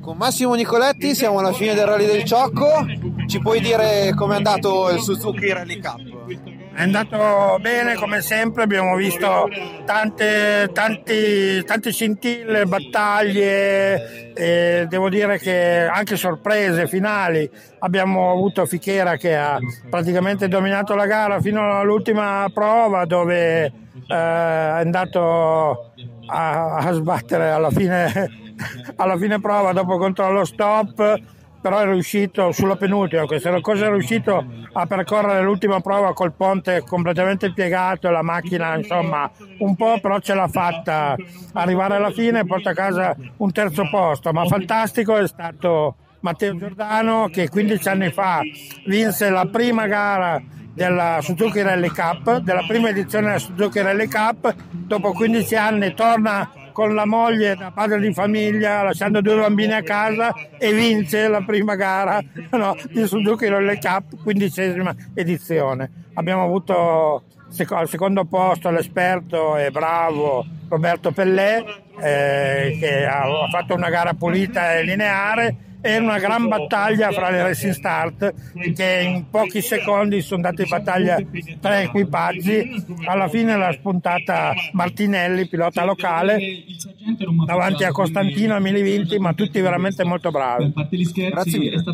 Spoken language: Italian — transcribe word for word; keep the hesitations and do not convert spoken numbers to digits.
Con Massimo Nicoletti siamo alla fine del Rally del Ciocco. Ci puoi dire com'è andato il Suzuki Rally Cup? È andato bene come sempre, abbiamo visto tante, tanti, tante scintille, battaglie, e devo dire che anche sorprese finali. Abbiamo avuto Fichera che ha praticamente dominato la gara fino all'ultima prova, dove eh, è andato a, a sbattere alla fine, alla fine prova dopo controllo stop, però è riuscito sulla penultima, questa cosa è riuscito a percorrere l'ultima prova col ponte completamente piegato, la macchina insomma un po', però ce l'ha fatta arrivare alla fine e porta a casa un terzo posto. Ma fantastico è stato Matteo Giordano, che quindici anni fa vinse la prima gara della Suzuki Rally Cup, della prima edizione della Suzuki Rally Cup. Dopo quindici anni torna con la moglie da padre di famiglia, lasciando due bambini a casa, e vince la prima gara no, di Suzuki Rally Cup, quindicesima edizione. Abbiamo avuto al secondo posto l'esperto e bravo Roberto Pellè, eh, che ha fatto una gara pulita e lineare, e una gran battaglia fra le Racing Start, che in pochi secondi sono andate in battaglia tre equipaggi. Alla fine l'ha spuntata Martinelli, pilota locale, davanti a Costantino e Milivinti, ma tutti veramente molto bravi. Grazie mille.